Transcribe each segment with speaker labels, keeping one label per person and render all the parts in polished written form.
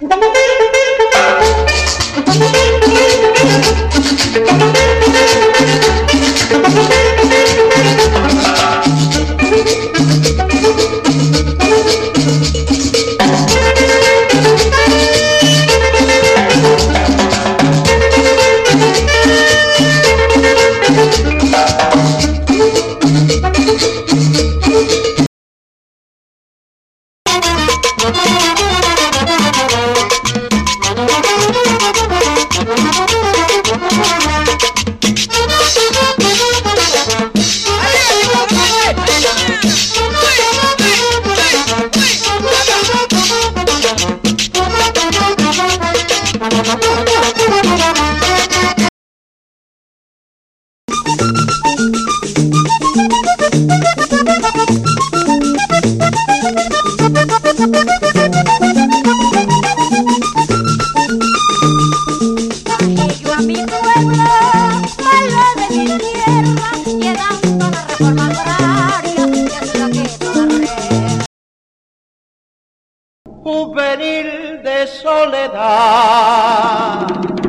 Speaker 1: Juvenil de soledad,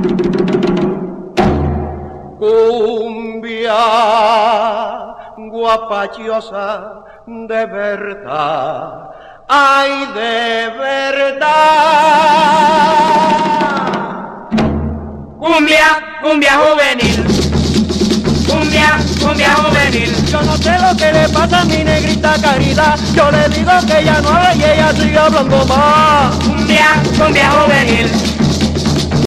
Speaker 1: cumbia guapachosa de verdad, ay de verdad.
Speaker 2: Cumbia juvenil, cumbia juvenil.
Speaker 1: Yo no sé lo que le pasa a mi negrita Caridad, yo le digo que ella no habla y ella sigue hablando más.
Speaker 2: Cumbia juvenil.